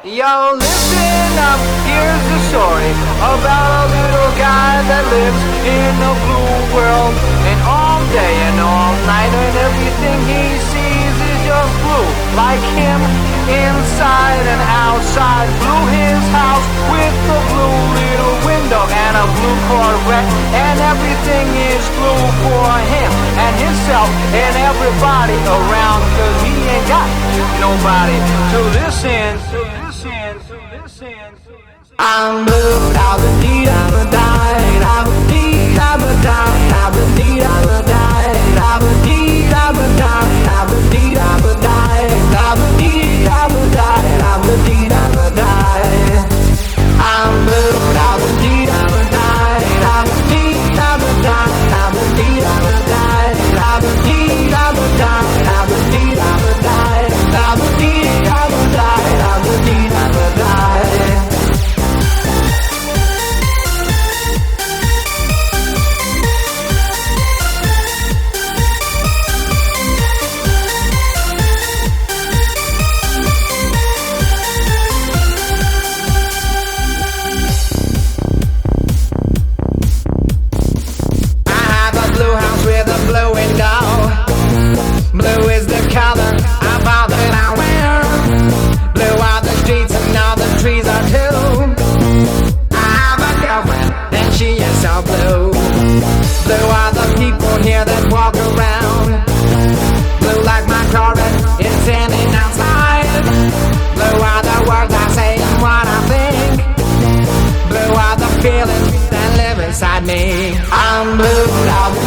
Yo, listen up, here's the story about a little guy that lives in a blue world. And all day and all night and everything he sees is just blue. Like him, inside and outside. Blue his house with a blue little window and a blue Corvette. And everything is blue for him and himself and everybody around. Cause he ain't got nobody to listen. I'm blue, I would need, I would die, I would need, I would die, I would need, I would die, I would need, I would die, I would need, I would die, I would need, I would die, I would need, I would die. I'm blue, I would need, I would die, I would need, I would die, I would need, I would die, I would need, I would die, I would need, I would die, I would need, I would die, I would need, I would die. Blue is the color of all that I wear. Blue are the streets and all the trees are too. I have a girlfriend and she is so blue. Blue are the people here that walk around. Blue like my car and it's standing outside. Blue are the words I say and what I think. Blue are the feelings that live inside me. I'm blue,